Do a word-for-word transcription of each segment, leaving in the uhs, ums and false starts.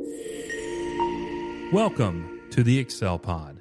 Welcome to the Excel Pod.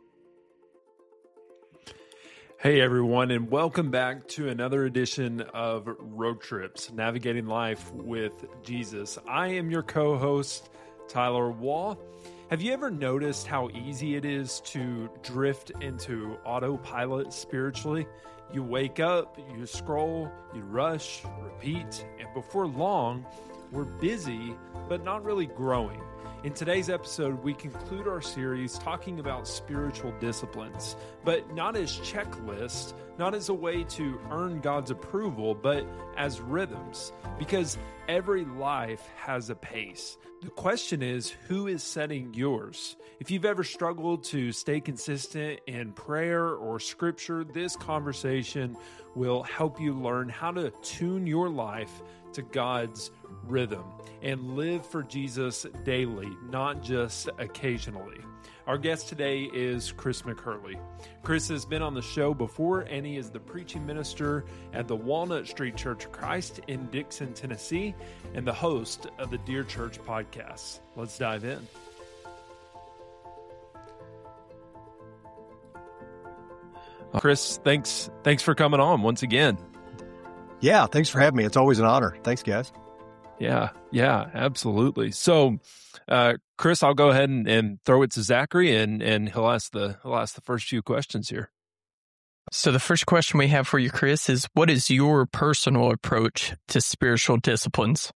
Hey everyone, and welcome back to another edition of Road Trips, Navigating Life with Jesus. I am your co-host, Tyler Wall. Have you ever noticed how easy it is to drift into autopilot spiritually? You wake up, you scroll, you rush, repeat, and before long, we're busy, but not really growing. In today's episode, we conclude our series talking about spiritual disciplines, but not as checklists, not as a way to earn God's approval, but as rhythms, because every life has a pace. The question is, who is setting yours? If you've ever struggled to stay consistent in prayer or scripture, this conversation will help you learn how to tune your life to God's rhythm and live for Jesus daily, not just occasionally. Our guest today is Chris McHurley. Chris has been on the show before, and he is the preaching minister at the Walnut Street Church of Christ in Dixon, Tennessee, and the host of the Dear Church podcast. Let's dive in. Chris, thanks thanks for coming on once again. Yeah, thanks for having me. It's always an honor. Thanks, guys. Yeah, yeah, absolutely. So, uh, Chris, I'll go ahead and, and throw it to Zachary, and, and he'll ask the he'll ask the first few questions here. So the first question we have for you, Chris, is what is your personal approach to spiritual disciplines?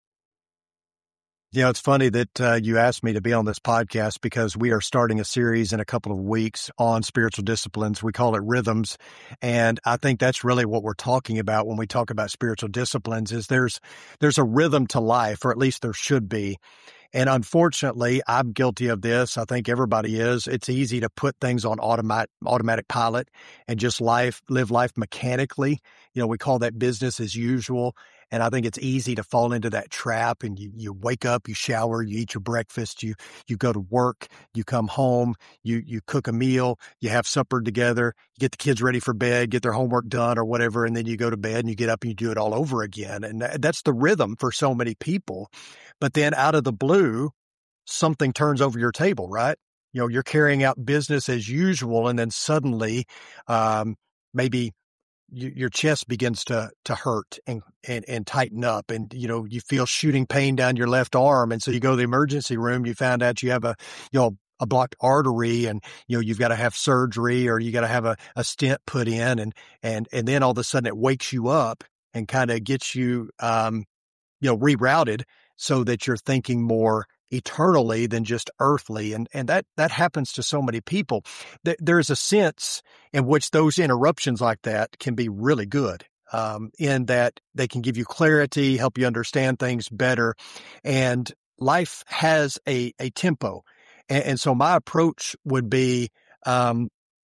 You know, it's funny that uh, you asked me to be on this podcast because we are starting a series in a couple of weeks on spiritual disciplines. We call it Rhythms. And I think that's really what we're talking about when we talk about spiritual disciplines is there's there's a rhythm to life, or at least there should be. And unfortunately, I'm guilty of this. I think everybody is. It's easy to put things on automatic automatic pilot and just life live life mechanically. You know, we call that business as usual. And I think it's easy to fall into that trap, and you, you wake up, you shower, you eat your breakfast, you you go to work, you come home, you you cook a meal, you have supper together, you get the kids ready for bed, get their homework done or whatever, and then you go to bed and you get up and you do it all over again. And that's the rhythm for so many people. But then out of the blue, something turns over your table, right? You know, you're carrying out business as usual, and then suddenly um, maybe your chest begins to to hurt and, and and tighten up, and you know you feel shooting pain down your left arm, and so you go to the emergency room. You found out you have a you know a blocked artery, and you know you've got to have surgery, or you got to have a, a stent put in, and and and then all of a sudden it wakes you up and kind of gets you um you know rerouted so that you're thinking more eternally than just earthly. And and that that happens to so many people. There's a sense in which those interruptions like that can be really good, um, in that they can give you clarity, help you understand things better. And life has a, a tempo. And, and so my approach would be, um,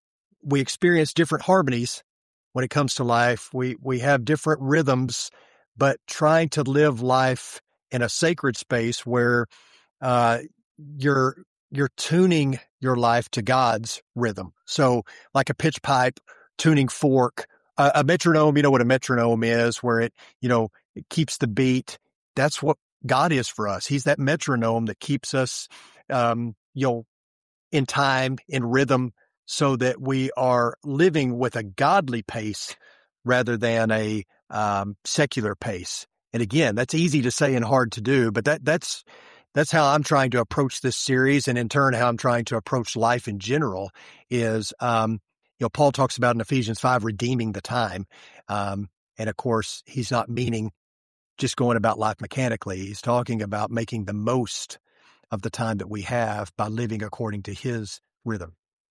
we experience different harmonies when it comes to life. We, we have different rhythms, but trying to live life in a sacred space where Uh, you're, you're tuning your life to God's rhythm. So like a pitch pipe, tuning fork, uh, a metronome, you know what a metronome is, where it, you know, it keeps the beat. That's what God is for us. He's that metronome that keeps us, um, you know, in time, in rhythm, so that we are living with a godly pace rather than a, um, secular pace. And again, that's easy to say and hard to do, but that, that's, That's how I'm trying to approach this series, and in turn, how I'm trying to approach life in general is, um, you know, Paul talks about in Ephesians five, redeeming the time. Um, and of course, he's not meaning just going about life mechanically. He's talking about making the most of the time that we have by living according to his rhythm.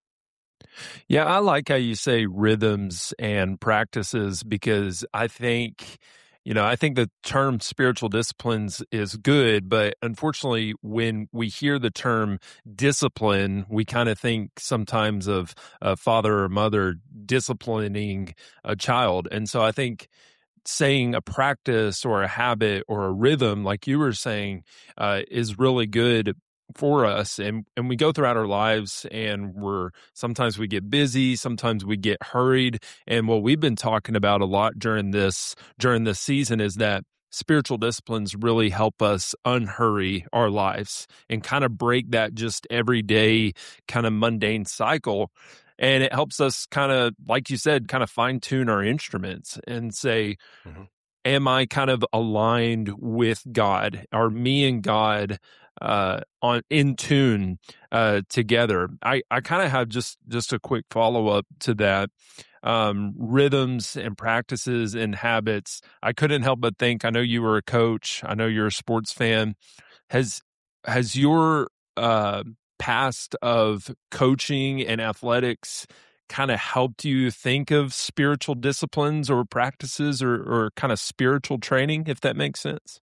Yeah, I like how you say rhythms and practices, because I think You know, I think the term spiritual disciplines is good, but unfortunately, when we hear the term discipline, we kind of think sometimes of a father or mother disciplining a child. And so I think saying a practice or a habit or a rhythm, like you were saying, uh, is really good for us. And, and we go throughout our lives, and we're, sometimes we get busy, sometimes we get hurried. And what we've been talking about a lot during this, during this season is that spiritual disciplines really help us unhurry our lives and kind of break that just everyday kind of mundane cycle. And it helps us kind of, like you said, kind of fine tune our instruments and say, mm-hmm. am I kind of aligned with God? Are me and God uh, on in tune uh, together? I, I kind of have just, just a quick follow-up to that. Um, rhythms and practices and habits. I couldn't help but think, I know you were a coach. I know you're a sports fan. Has, has your uh, past of coaching and athletics kind of helped you think of spiritual disciplines or practices or, or kind of spiritual training, if that makes sense?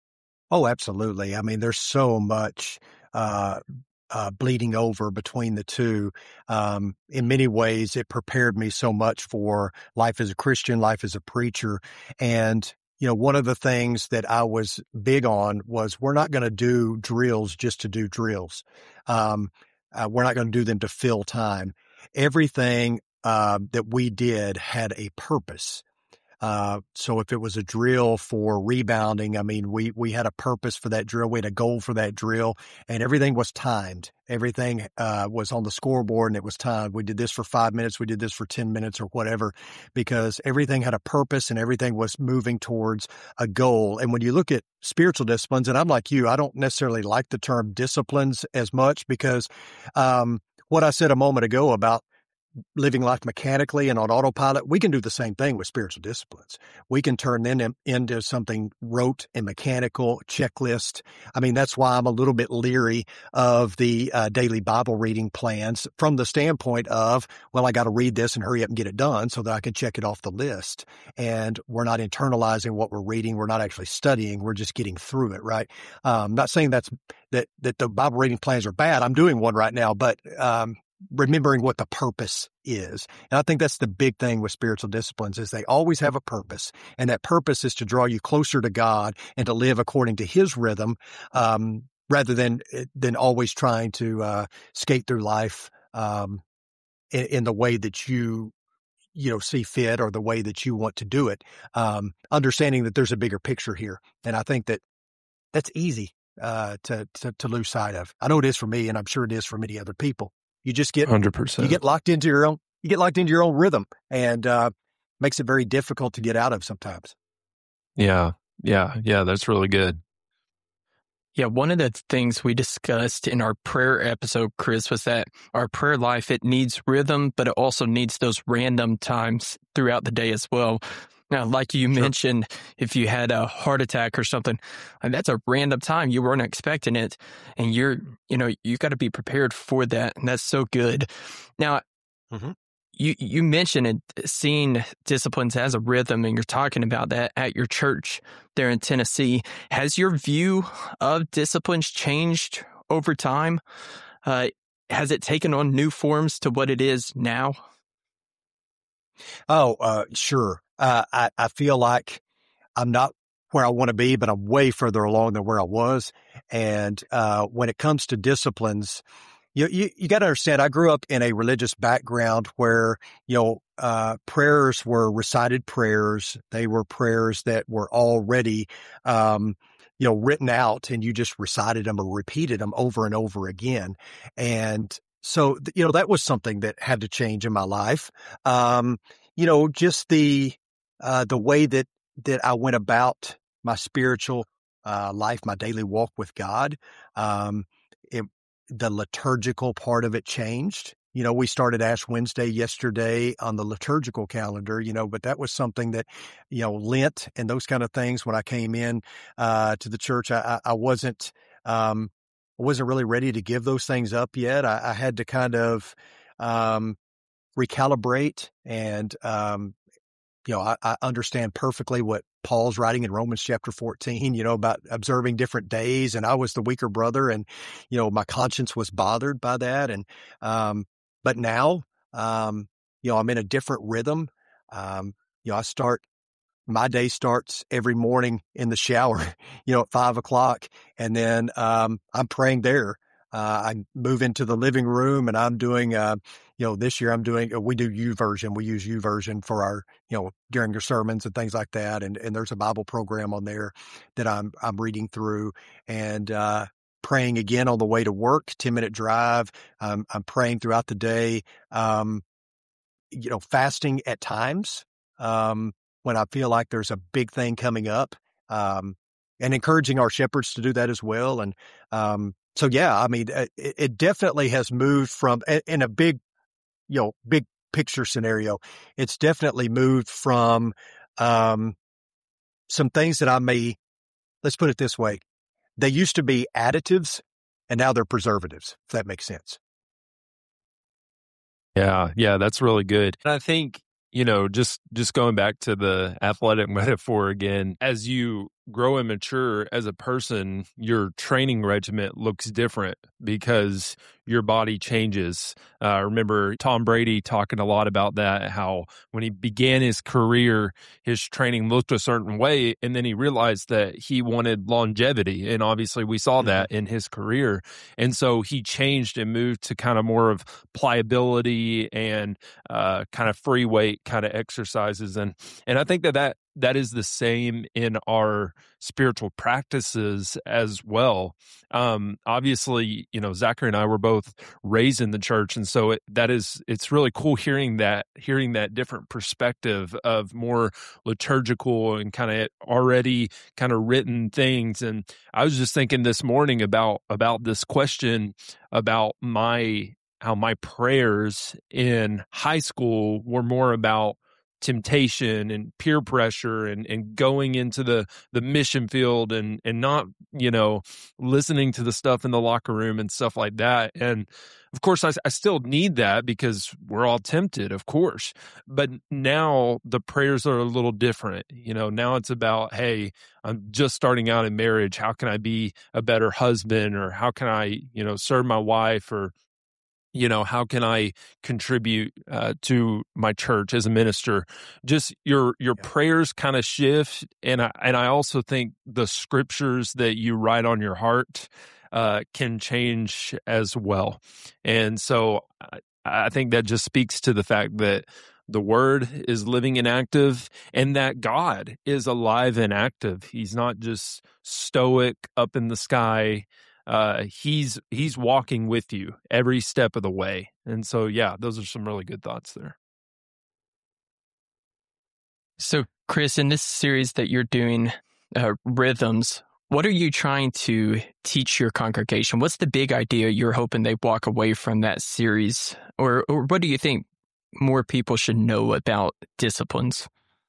Oh, absolutely. I mean, there's so much uh, uh, bleeding over between the two. Um, in many ways, it prepared me so much for life as a Christian, life as a preacher. And, you know, one of the things that I was big on was we're not going to do drills just to do drills. Um, uh, we're not going to do them to fill time. Everything uh, that we did had a purpose. Uh, so if it was a drill for rebounding, I mean, we, we had a purpose for that drill. We had a goal for that drill, and everything was timed. Everything uh, was on the scoreboard and it was timed. We did this for five minutes. We did this for ten minutes or whatever, because everything had a purpose and everything was moving towards a goal. And when you look at spiritual disciplines, and I'm like you, I don't necessarily like the term disciplines as much because um, what I said a moment ago about living life mechanically and on autopilot, we can do the same thing with spiritual disciplines. We can turn them in, into something rote and mechanical, checklist. I mean, that's why I'm a little bit leery of the uh, daily Bible reading plans from the standpoint of, well, I got to read this and hurry up and get it done so that I can check it off the list. And we're not internalizing what we're reading. We're not actually studying. We're just getting through it, right? Um, not saying that's that that the Bible reading plans are bad. I'm doing one right now, but um, remembering what the purpose is. And I think that's the big thing with spiritual disciplines is they always have a purpose. And that purpose is to draw you closer to God and to live according to his rhythm, um, rather than, than always trying to, uh, skate through life, um, in, in the way that you, you know, see fit or the way that you want to do it. Um, understanding that there's a bigger picture here. And I think that that's easy, uh, to, to, to lose sight of. I know it is for me, and I'm sure it is for many other people. You just get, one hundred percent. You get locked into your own, you get locked into your own rhythm, and, uh, makes it very difficult to get out of sometimes. Yeah. Yeah. Yeah. That's really good. Yeah. One of the things we discussed in our prayer episode, Chris, was that our prayer life, it needs rhythm, but it also needs those random times throughout the day as well. Now, like you sure. mentioned, if you had a heart attack or something, and that's a random time. You weren't expecting it. And you're, you know, you got to be prepared for that. And that's so good. Now, mm-hmm. you, you mentioned it, seeing disciplines as a rhythm, and you're talking about that at your church there in Tennessee. Has your view of disciplines changed over time? Uh, has it taken on new forms to what it is now? Oh, uh, sure. Uh, I, I feel like I'm not where I want to be, but I'm way further along than where I was. And uh, when it comes to disciplines, you you, you got to understand, I grew up in a religious background where, you know, uh, prayers were recited prayers. They were prayers that were already, um, you know, written out, and you just recited them or repeated them over and over again. And so, you know, that was something that had to change in my life. Um, you know, just the Uh, the way that, that I went about my spiritual uh, life, my daily walk with God, um, it, the liturgical part of it changed. You know, we started Ash Wednesday yesterday on the liturgical calendar, you know, but that was something that, you know, Lent and those kind of things. When I came in uh, to the church, I, I wasn't, um, I wasn't really ready to give those things up yet. I, I had to kind of um, recalibrate and, um, you know, I, I understand perfectly what Paul's writing in Romans chapter fourteen, you know, about observing different days. And I was the weaker brother, and, you know, my conscience was bothered by that. And, um, but now, um, you know, I'm in a different rhythm. Um, you know, I start, my day starts every morning in the shower, you know, at five o'clock. And then, um, I'm praying there. Uh, I move into the living room and I'm doing, uh, you know, this year I'm doing, we do YouVersion. We use YouVersion for our, you know, during your sermons and things like that. And, and there's a Bible program on there that I'm, I'm reading through and, uh, praying again on the way to work, ten minute drive. Um, I'm praying throughout the day, um, you know, fasting at times, um, when I feel like there's a big thing coming up, um, and encouraging our shepherds to do that as well. And, um, so, yeah, I mean, it, it definitely has moved from, in a big, you know, big picture scenario, it's definitely moved from um, some things that I may, let's put it this way, they used to be additives and now they're preservatives, if that makes sense. Yeah, yeah, that's really good. And I think, you know, just just going back to the athletic metaphor again, as you grow and mature as a person, your training regimen looks different because your body changes. Uh, I remember Tom Brady talking a lot about that, how when he began his career, his training looked a certain way, and then he realized that he wanted longevity. And obviously we saw that in his career. And so he changed and moved to kind of more of pliability and uh, kind of free weight kind of exercises. And, and I think that that that is the same in our spiritual practices as well. Um, obviously, you know, Zachary and I were both raised in the church. And so it, that is, it's really cool hearing that, hearing that different perspective of more liturgical and kind of already kind of written things. And I was just thinking this morning about, about this question about my, how my prayers in high school were more about temptation and peer pressure and, and going into the, the mission field and, and not, you know, listening to the stuff in the locker room and stuff like that. And of course, I, I still need that because we're all tempted, of course. But now the prayers are a little different. You know, now it's about, hey, I'm just starting out in marriage. How can I be a better husband? Or how can I, you know, serve my wife? Or you know, how can I contribute uh, to my church as a minister? Just your your yeah. prayers kind of shift, and I and I also think the scriptures that you write on your heart uh, can change as well. And so I, I think that just speaks to the fact that the Word is living and active, and that God is alive and active. He's not just stoic up in the sky. Uh, he's he's walking with you every step of the way. And so, yeah, those are some really good thoughts there. So, Chris, in this series that you're doing, uh, Rhythms, what are you trying to teach your congregation? What's the big idea you're hoping they walk away from that series? Or, or what do you think more people should know about disciplines?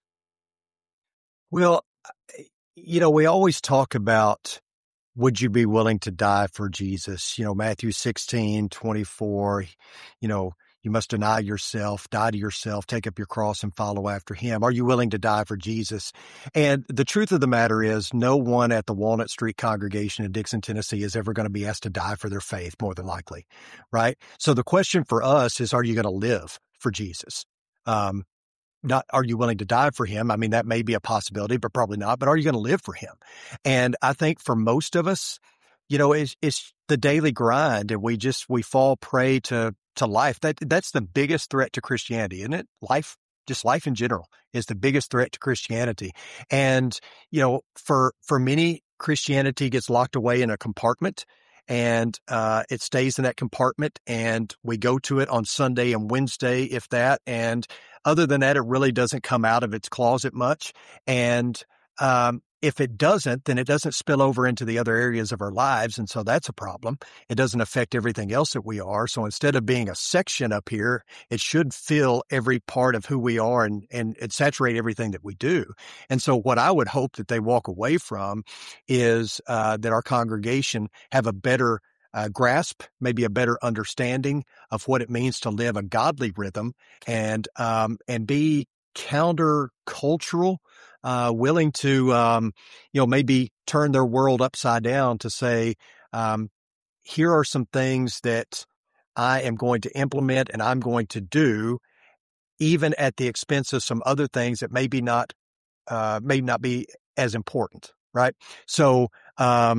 Well, you know, we always talk about, would you be willing to die for Jesus? You know, Matthew sixteen, twenty-four, you know, you must deny yourself, die to yourself, take up your cross and follow after him. Are you willing to die for Jesus? And the truth of the matter is no one at the Walnut Street congregation in Dixon, Tennessee is ever going to be asked to die for their faith, more than likely, right? So the question for us is, are you going to live for Jesus? Um, Not, are you willing to die for him? I mean, that may be a possibility, but probably not. But are you going to live for him? And I think for most of us, you know, it's, it's the daily grind, and we just, we fall prey to, to life. That, that's the biggest threat to Christianity, isn't it? Life, just life in general is the biggest threat to Christianity. And, you know, for, for many, Christianity gets locked away in a compartment, and uh, it stays in that compartment, and we go to it on Sunday and Wednesday, if that. And other than that, it really doesn't come out of its closet much. And um, if it doesn't, then it doesn't spill over into the other areas of our lives. And so that's a problem. It doesn't affect everything else that we are. So instead of being a section up here, it should fill every part of who we are and, and, and saturate everything that we do. And so what I would hope that they walk away from is uh, that our congregation have a better Uh, grasp, maybe a better understanding of what it means to live a godly rhythm, and um, and be counter-cultural, uh, willing to um, you know maybe turn their world upside down to say, um, here are some things that I am going to implement and I'm going to do, even at the expense of some other things that maybe not uh, may not be as important, right? So. Um,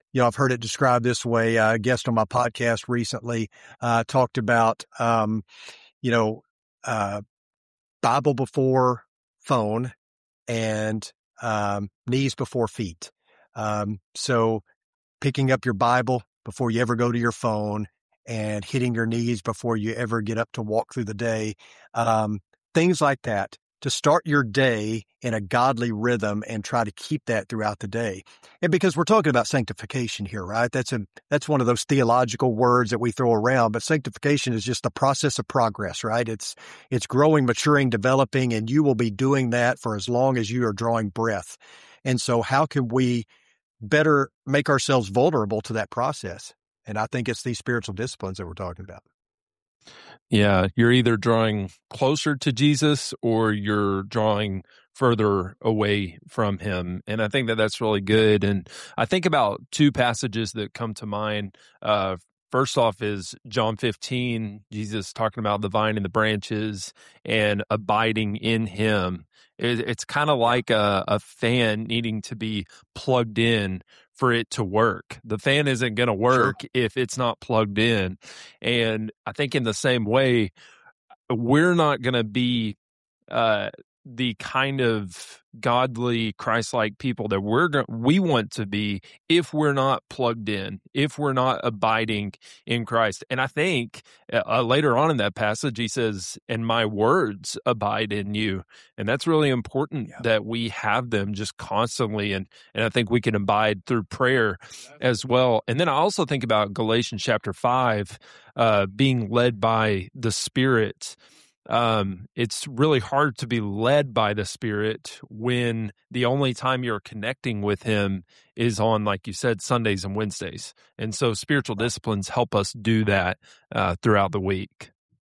you know, I've heard it described this way. Uh, a guest on my podcast recently uh, talked about, um, you know, uh, Bible before phone and um, knees before feet. Um, so picking up your Bible before you ever go to your phone and hitting your knees before you ever get up to walk through the day, um, things like that, to start your day in a godly rhythm and try to keep that throughout the day. And because we're talking about sanctification here, right? That's a, that's one of those theological words that we throw around, but sanctification is just the process of progress, right? It's, it's growing, maturing, developing, and you will be doing that for as long as you are drawing breath. And so how can we better make ourselves vulnerable to that process? And I think it's these spiritual disciplines that we're talking about. Yeah, you're either drawing closer to Jesus or you're drawing further away from him. And I think that that's really good. And I think about two passages that come to mind. Uh, first off is John fifteen, Jesus talking about the vine and the branches and abiding in him. It, it's kind of like a, a fan needing to be plugged in for it to work. The fan isn't going to work sure. if it's not plugged in. And I think in the same way, we're not going to be uh, the kind of godly, Christ-like people that we're go- we want to be if we're not plugged in, if we're not abiding in Christ. And I think uh, later on in that passage, he says, "And my words abide in you." And that's really important yeah. that we have them just constantly. And, and I think we can abide through prayer as well. And then I also think about Galatians chapter five, uh, being led by the Spirit. Um, it's really hard to be led by the Spirit when the only time you're connecting with him is on, like you said, Sundays and Wednesdays. And so spiritual disciplines help us do that uh, throughout the week.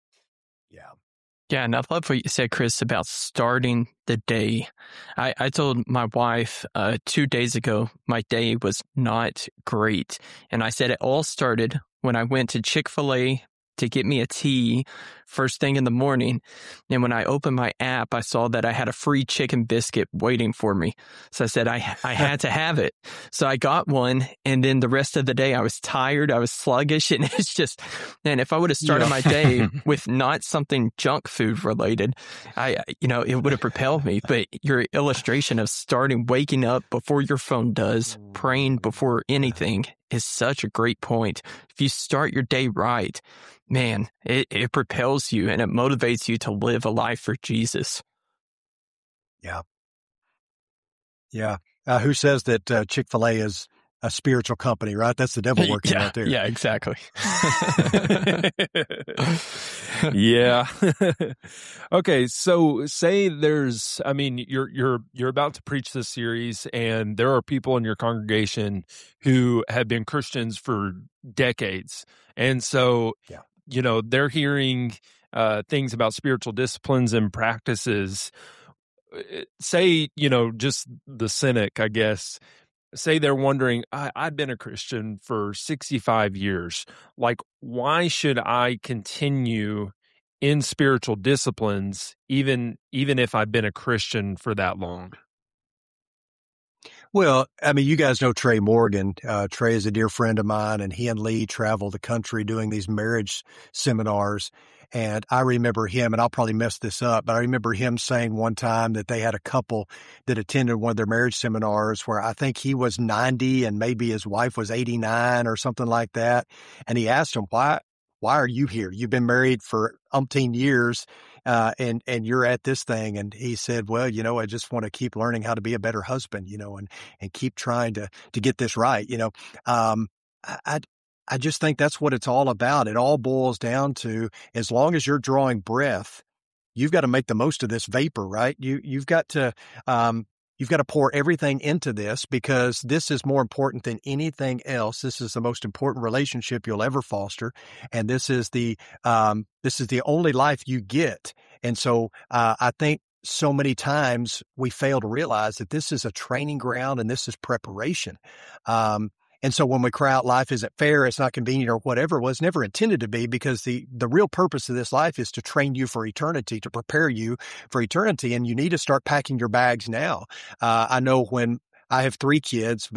Yeah. Yeah, and I love what you said, Chris, about starting the day. I, I told my wife uh, two days ago my day was not great. And I said it all started when I went to Chick-fil-A to get me a tea first thing in the morning. And when I opened my app, I saw that I had a free chicken biscuit waiting for me. So I said I I had to have it. So I got one. And then the rest of the day, I was tired. I was sluggish. And it's just, man, if I would have started yeah. my day with not something junk food related, I, you know, it would have propelled me. But your illustration of starting, waking up before your phone does, praying before anything is such a great point. If you start your day right, man, it, it propels you and it motivates you to live a life for Jesus. Yeah. Yeah. Uh, who says that uh, Chick-fil-A is a spiritual company, right? That's the devil working yeah, right there. Yeah, exactly. yeah. Okay, so say there's, I mean, you're you're you're about to preach this series, and there are people in your congregation who have been Christians for decades, and so yeah. you know they're hearing uh, things about spiritual disciplines and practices. Say, you know, just the cynic, I guess. Say they're wondering, I, I've been a Christian for sixty-five years. Like, why should I continue in spiritual disciplines, even even if I've been a Christian for that long? Well, I mean, you guys know Trey Morgan. Uh, Trey is a dear friend of mine, and he and Lee travel the country doing these marriage seminars. And I remember him, and I'll probably mess this up, but I remember him saying one time that they had a couple that attended one of their marriage seminars where I think he was ninety and maybe his wife was eighty-nine or something like that. And he asked him, why, why are you here? You've been married for umpteen years, uh, and, and you're at this thing. And he said, well, you know, I just want to keep learning how to be a better husband, you know, and, and keep trying to, to get this right. You know, um, I, I I just think that's what it's all about. It all boils down to, as long as you're drawing breath, you've got to make the most of this vapor, right? You, you've got to, um, you've got to pour everything into this, because this is more important than anything else. This is the most important relationship you'll ever foster. And this is the, um, this is the only life you get. And so, uh, I think so many times we fail to realize that this is a training ground and this is preparation. Um, And so when we cry out, life isn't fair, it's not convenient or whatever, it was never intended to be, because the, the real purpose of this life is to train you for eternity, to prepare you for eternity. And you need to start packing your bags now. Uh, I know when I have three kids, but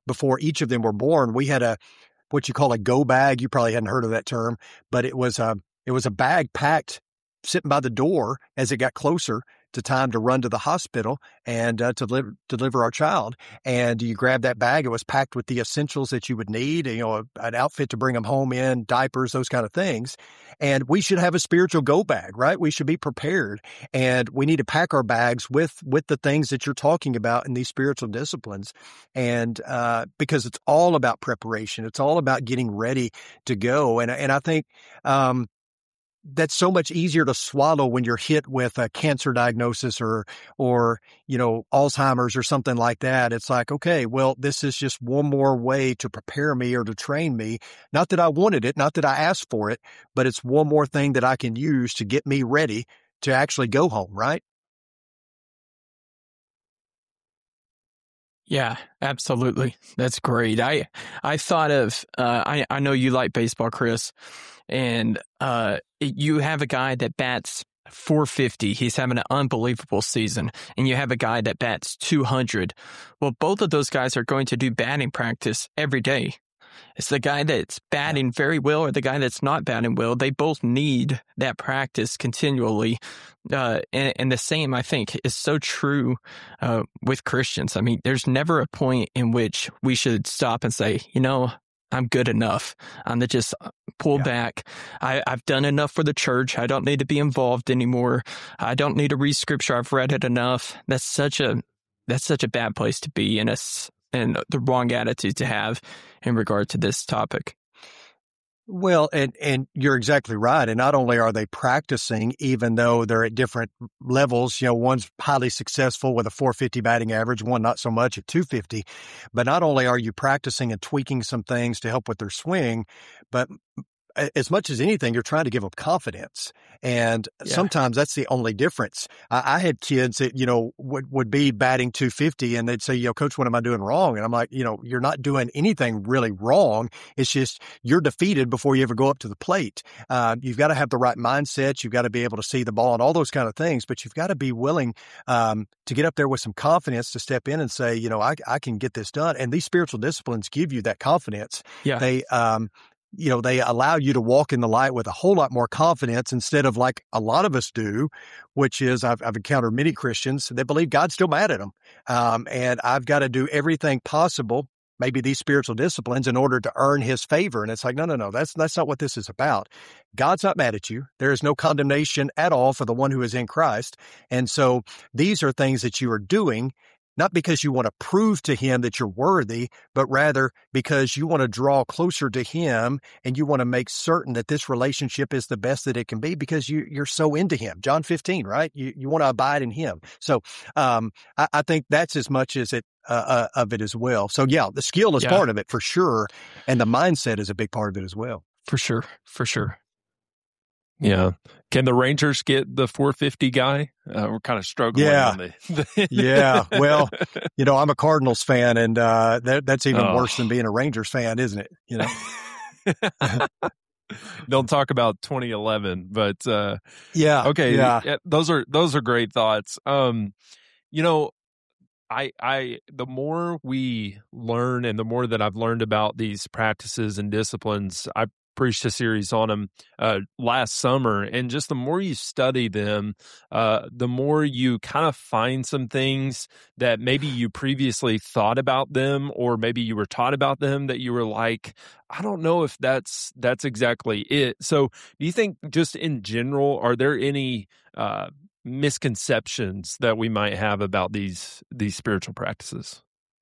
before each of them were born, we had a, what you call a go bag. You probably hadn't heard of that term, but it was a, it was a bag packed sitting by the door as it got closer to time to run to the hospital and uh, to deliver, deliver our child. And you grab that bag, it was packed with the essentials that you would need, you know, an outfit to bring them home in, diapers, those kind of things. And we should have a spiritual go bag, right? We should be prepared. And we need to pack our bags with, with the things that you're talking about in these spiritual disciplines. And uh, because it's all about preparation. It's all about getting ready to go. And, and I think, um, that's so much easier to swallow when you're hit with a cancer diagnosis or, or, you know, Alzheimer's or something like that. It's like, okay, well, this is just one more way to prepare me or to train me. Not that I wanted it, not that I asked for it, but it's one more thing that I can use to get me ready to actually go home, right? Yeah, absolutely. That's great. I, I thought of, uh, I, I know you like baseball, Chris, and, uh, you have a guy that bats four fifty. He's having an unbelievable season. And you have a guy that bats two hundred. Well, both of those guys are going to do batting practice every day. It's the guy that's batting very well or the guy that's not batting well. They both need that practice continually. Uh, and, and the same, I think, is so true uh, with Christians. I mean, there's never a point in which we should stop and say, you know, I'm good enough. I'm to just pull yeah. back. I, I've done enough for the church. I don't need to be involved anymore. I don't need to read scripture. I've read it enough. That's such a that's such a bad place to be, and it's and the wrong attitude to have in regard to this topic. Well, and, and you're exactly right. And not only are they practicing, even though they're at different levels, you know, one's highly successful with a four fifty batting average, one not so much at two fifty, but not only are you practicing and tweaking some things to help with their swing, but as much as anything, you're trying to give them confidence. And yeah. sometimes that's the only difference. I, I had kids that, you know, would, would be batting two fifty and they'd say, you know, Coach, what am I doing wrong? And I'm like, you know, you're not doing anything really wrong. It's just you're defeated before you ever go up to the plate. Uh, you've got to have the right mindset. You've got to be able to see the ball and all those kind of things, but you've got to be willing um, to get up there with some confidence to step in and say, you know, I, I can get this done. And these spiritual disciplines give you that confidence. Yeah. They, um, you know, they allow you to walk in the light with a whole lot more confidence instead of like a lot of us do, which is I've, I've encountered many Christians that believe God's still mad at them. Um, and I've got to do everything possible, maybe these spiritual disciplines, in order to earn his favor. And it's like, no, no, no, that's, that's not what this is about. God's not mad at you. There is no condemnation at all for the one who is in Christ. And so these are things that you are doing not because you want to prove to him that you're worthy, but rather because you want to draw closer to him and you want to make certain that this relationship is the best that it can be because you, you're so into him. John fifteen, right? You you want to abide in him. So um, I, I think that's as much as it uh, uh, of it as well. So yeah, the skill is yeah. part of it for sure, and the mindset is a big part of it as well. For sure, for sure. Yeah. Can the Rangers get the four fifty guy? Uh, we're kind of struggling. Yeah. On the yeah. Well, you know, I'm a Cardinals fan, and uh, that, that's even oh. worse than being a Rangers fan, isn't it? You know. Don't talk about twenty eleven, but uh, yeah. Okay. Yeah. Yeah, those are those are great thoughts. Um, you know, I I the more we learn, and the more that I've learned about these practices and disciplines, I preached a series on them uh, last summer, and just the more you study them, uh, the more you kind of find some things that maybe you previously thought about them, or maybe you were taught about them that you were like, I don't know if that's that's exactly it. So, do you think, just in general, are there any uh, misconceptions that we might have about these these spiritual practices?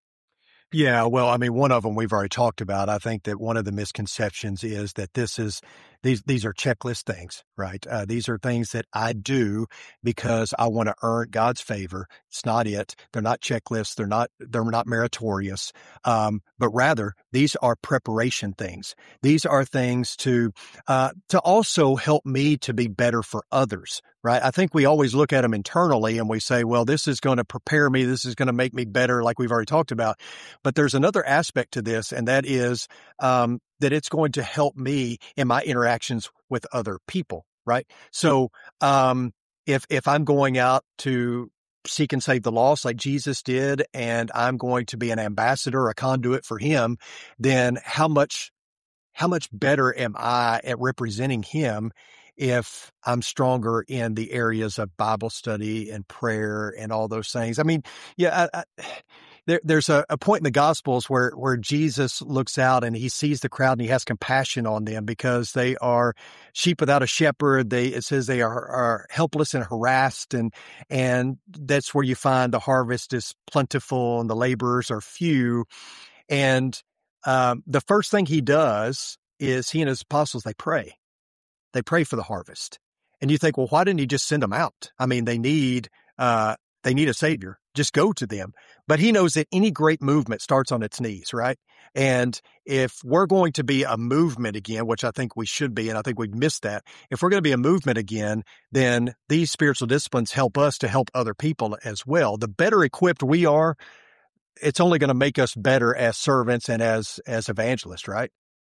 Yeah, well, I mean, one of them we've already talked about. I think that one of the misconceptions is that this is these these are checklist things, right? Uh, these are things that I do because I want to earn God's favor. It's not it. They're not checklists. They're not they're not meritorious. Um, but rather, these are preparation things. These are things to uh, to also help me to be better for others, right? I think we always look at them internally and we say, well, this is going to prepare me. This is going to make me better, like we've already talked about. But there's another aspect to this, and that is um, that it's going to help me in my interactions with other people, right? So um, if if I'm going out to seek and save the lost like Jesus did, and I'm going to be an ambassador, a conduit for him, then how much, how much better am I at representing him if I'm stronger in the areas of Bible study and prayer and all those things? I mean, yeah, I, I, there, there's a, a point in the Gospels where, where Jesus looks out and he sees the crowd and he has compassion on them because they are sheep without a shepherd. They, it says they are, are helpless and harassed, and, and that's where you find the harvest is plentiful and the laborers are few. And, um, the first thing he does is he and his apostles, they pray. They pray for the harvest. And you think, well, why didn't he just send them out? I mean, they need, uh, they need a savior. Just go to them. But he knows that any great movement starts on its knees, right? And if we're going to be a movement again, which I think we should be, and I think we've missed that, if we're going to be a movement again, then these spiritual disciplines help us to help other people as well. The better equipped we are, it's only going to make us better as servants and as, as evangelists, right?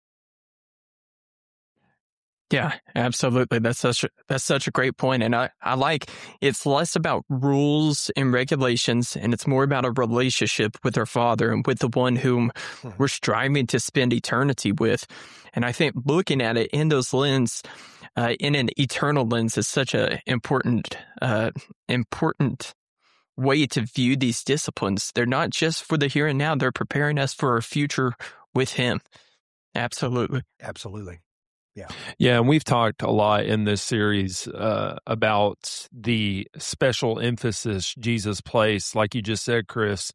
Yeah, absolutely. That's such a, that's such a great point. And I, I like it's less about rules and regulations, and it's more about a relationship with our Father and with the one whom hmm. we're striving to spend eternity with. And I think looking at it in those lens, uh, in an eternal lens, is such a important, uh, important way to view these disciplines. They're not just for the here and now. They're preparing us for our future with Him. Absolutely. Absolutely. Yeah. Yeah. And we've talked a lot in this series uh, about the special emphasis Jesus placed, like you just said, Chris,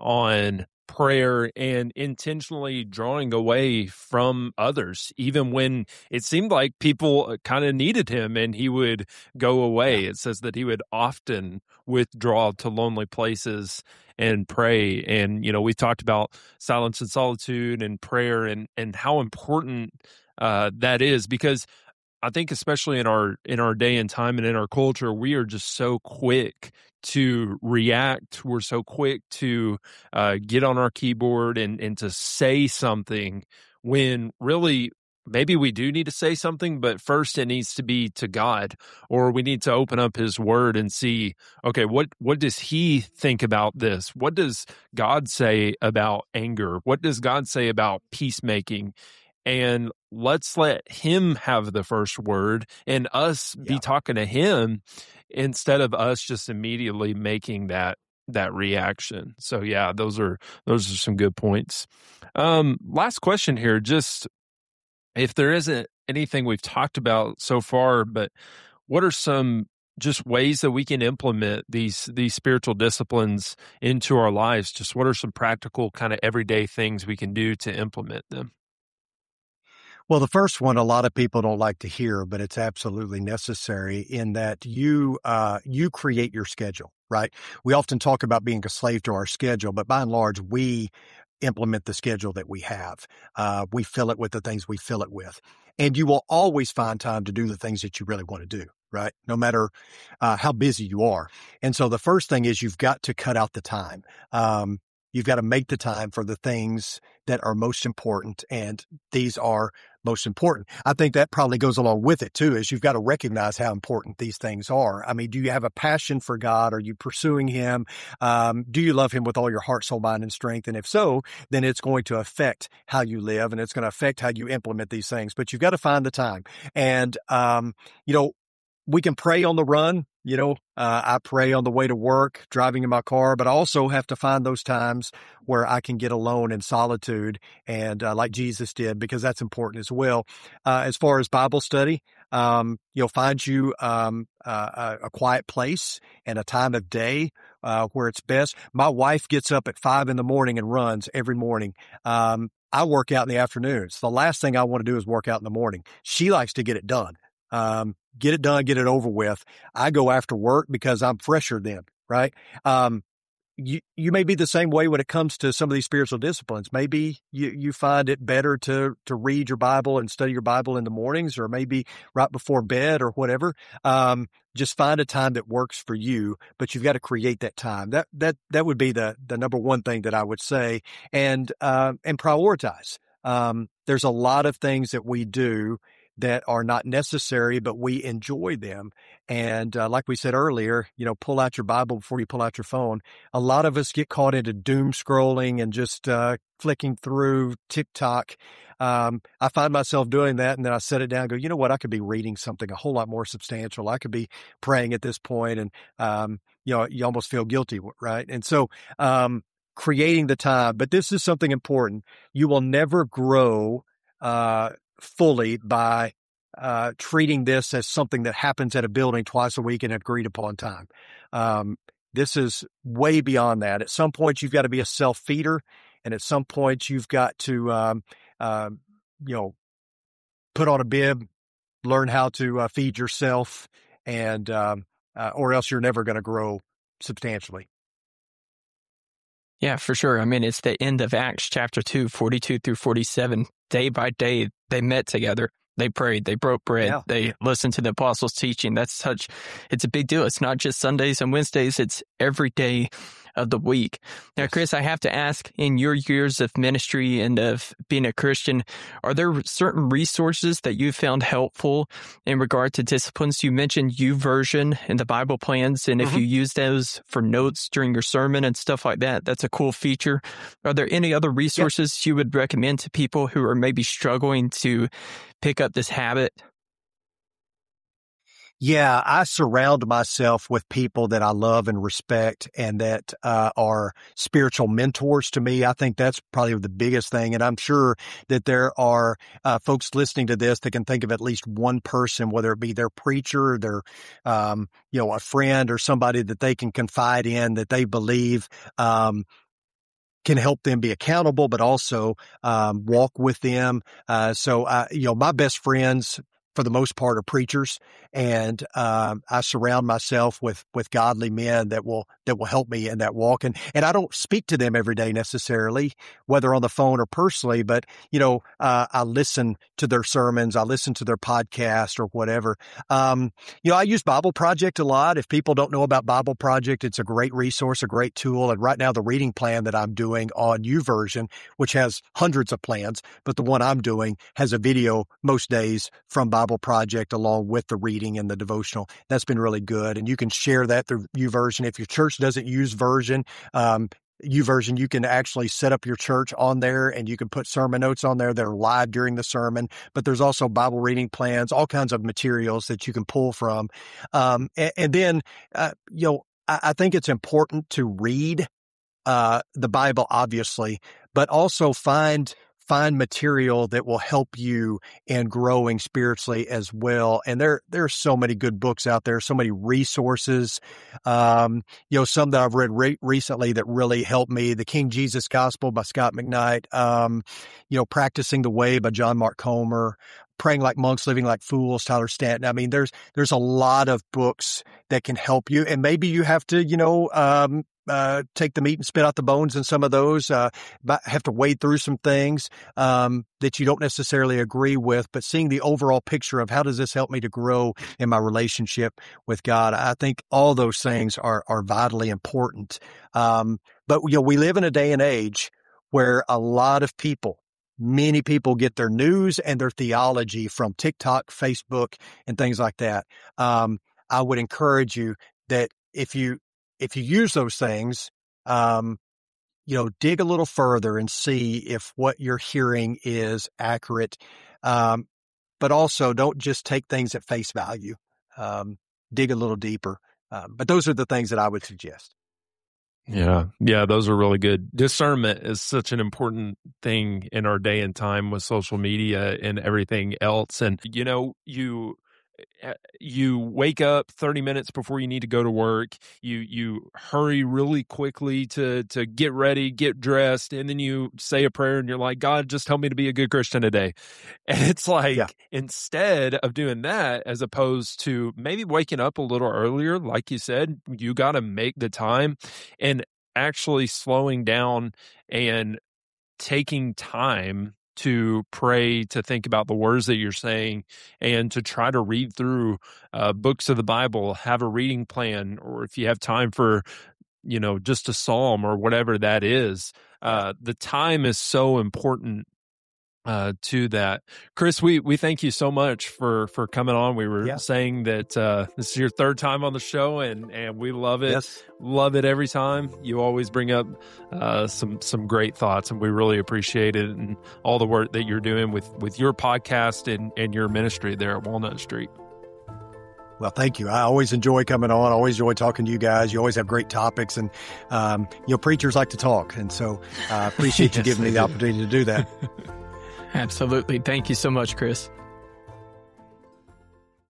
on prayer and intentionally drawing away from others, even when it seemed like people kind of needed him and he would go away. Yeah. It says that he would often withdraw to lonely places and pray. And, you know, we talked about silence and solitude and prayer and, and how important Uh, that is, because I think especially in our in our day and time and in our culture, we are just so quick to react. We're so quick to uh, get on our keyboard and, and to say something when really maybe we do need to say something, but first it needs to be to God, or we need to open up His Word and see, okay, what, what does He think about this? What does God say about anger? What does God say about peacemaking? And let's let Him have the first word and us yeah. be talking to Him instead of us just immediately making that that reaction. So yeah, those are those are some good points. Um, last question here, just if there isn't anything we've talked about so far, but what are some just ways that we can implement these these spiritual disciplines into our lives? Just what are some practical kind of everyday things we can do to implement them? Well, the first one, a lot of people don't like to hear, but it's absolutely necessary in that you, uh, you create your schedule, right? We often talk about being a slave to our schedule, but by and large, we implement the schedule that we have. Uh, we fill it with the things we fill it with. And you will always find time to do the things that you really want to do, right? No matter uh, how busy you are. And so the first thing is you've got to cut out the time. Um, You've got to make the time for the things that are most important, and these are most important. I think that probably goes along with it, too, is you've got to recognize how important these things are. I mean, do you have a passion for God? Are you pursuing Him? Um, do you love Him with all your heart, soul, mind, and strength? And if so, then it's going to affect how you live, and it's going to affect how you implement these things. But you've got to find the time. And, um, you know, we can pray on the run. You know, uh, I pray on the way to work, driving in my car, but I also have to find those times where I can get alone in solitude and uh, like Jesus did, because that's important as well. Uh, as far as Bible study, um, you'll find you um, uh, a quiet place and a time of day uh, where it's best. My wife gets up at five in the morning and runs every morning. Um, I work out in the afternoons. The last thing I want to do is work out in the morning. She likes to get it done. Um, get it done, get it over with. I go after work because I'm fresher then, right? Um, you, you may be the same way when it comes to some of these spiritual disciplines. Maybe you, you find it better to, to read your Bible and study your Bible in the mornings, or maybe right before bed or whatever. Um, just find a time that works for you, but you've got to create that time. That, that, that would be the, the number one thing that I would say, and, uh, and prioritize. Um, there's a lot of things that we do that are not necessary, but we enjoy them. And uh, like we said earlier, you know, pull out your Bible before you pull out your phone. A lot of us get caught into doom scrolling and just uh, flicking through TikTok. Um, I find myself doing that, and then I set it down and go, you know what, I could be reading something a whole lot more substantial. I could be praying at this point, and, um, you know, you almost feel guilty, right? And so um, creating the time. But this is something important. You will never grow uh, fully by uh, treating this as something that happens at a building twice a week in an agreed upon time. Um, this is way beyond that. At some point, you've got to be a self-feeder, and at some point, you've got to, um, uh, you know, put on a bib, learn how to uh, feed yourself, and um, uh, or else you're never going to grow substantially. Yeah, for sure. I mean, it's the end of Acts chapter two, forty-two through forty-seven. Day by day, they met together. They prayed. They broke bread. Yeah. They listened to the apostles' teaching. That's such, it's a big deal. It's not just Sundays and Wednesdays. It's every day of the week. Now, Chris, I have to ask, in your years of ministry and of being a Christian, are there certain resources that you found helpful in regard to disciplines? You mentioned YouVersion and the Bible plans, and if Mm-hmm. you use those for notes during your sermon and stuff like that, that's a cool feature. Are there any other resources you would recommend to people who are maybe struggling to pick up this habit? Yeah, I surround myself with people that I love and respect and that uh, are spiritual mentors to me. I think that's probably the biggest thing. And I'm sure that there are uh, folks listening to this that can think of at least one person, whether it be their preacher, their, um, you know, a friend or somebody that they can confide in, that they believe um, can help them be accountable, but also um, walk with them. Uh, so, uh, you know, my best friends, for the most part, are preachers, and um, I surround myself with with godly men that will that will help me in that walk. And and I don't speak to them every day necessarily, whether on the phone or personally, but you know, uh, I listen to their sermons, I listen to their podcast or whatever. Um, you know, I use Bible Project a lot. If people don't know about Bible Project, it's a great resource, a great tool. And right now, the reading plan that I'm doing on YouVersion, which has hundreds of plans, but the one I'm doing has a video most days from Bible Project along with the reading and the devotional. That's been really good. And you can share that through YouVersion. If your church doesn't use Version, um, YouVersion, you can actually set up your church on there and you can put sermon notes on there that are live during the sermon. But there's also Bible reading plans, all kinds of materials that you can pull from. Um, and, and then, uh, you know, I, I think it's important to read uh, the Bible, obviously, but also find Find material that will help you in growing spiritually as well. And there, there are so many good books out there, so many resources. Um, you know, some that I've read re- recently that really helped me: The King Jesus Gospel by Scott McKnight, um, you know, Practicing the Way by John Mark Comer, Praying Like Monks, Living Like Fools, Tyler Stanton. I mean, there's there's a lot of books that can help you, and maybe you have to, you know, um, Uh, take the meat and spit out the bones in some of those, uh, but have to wade through some things um, that you don't necessarily agree with, but seeing the overall picture of how does this help me to grow in my relationship with God, I think all those things are are vitally important. Um, but, you know, we live in a day and age where a lot of people, many people get their news and their theology from TikTok, Facebook, and things like that. Um, I would encourage you that if you If you use those things, um, you know, dig a little further and see if what you're hearing is accurate. Um, but also don't just take things at face value. Um, dig a little deeper. Um, but those are the things that I would suggest. Yeah. Yeah. Those are really good. Discernment is such an important thing in our day and time with social media and everything else. And, you know, you, you wake up thirty minutes before you need to go to work. You you hurry really quickly to to get ready, get dressed, and then you say a prayer and you're like, God, just help me to be a good Christian today. And it's like, Yeah. instead of doing that, as opposed to maybe waking up a little earlier, like you said, you got to make the time and actually slowing down and taking time to pray, to think about the words that you're saying, and to try to read through uh, books of the Bible, have a reading plan, or if you have time for, you know, just a psalm or whatever that is. Uh, the time is so important uh, to that. Chris, we, we thank you so much for, for coming on. We were yeah. saying that uh, this is your third time on the show, and, and we love it. Yes. Love it every time. You always bring up uh, some some great thoughts, and we really appreciate it, and all the work that you're doing with, with your podcast and, and your ministry there at Walnut Street. Well, thank you. I always enjoy coming on. I always enjoy talking to you guys. You always have great topics, and um, you know, preachers like to talk, and so I uh, appreciate you yes, giving me the do. opportunity to do that. Absolutely. Thank you so much, Chris.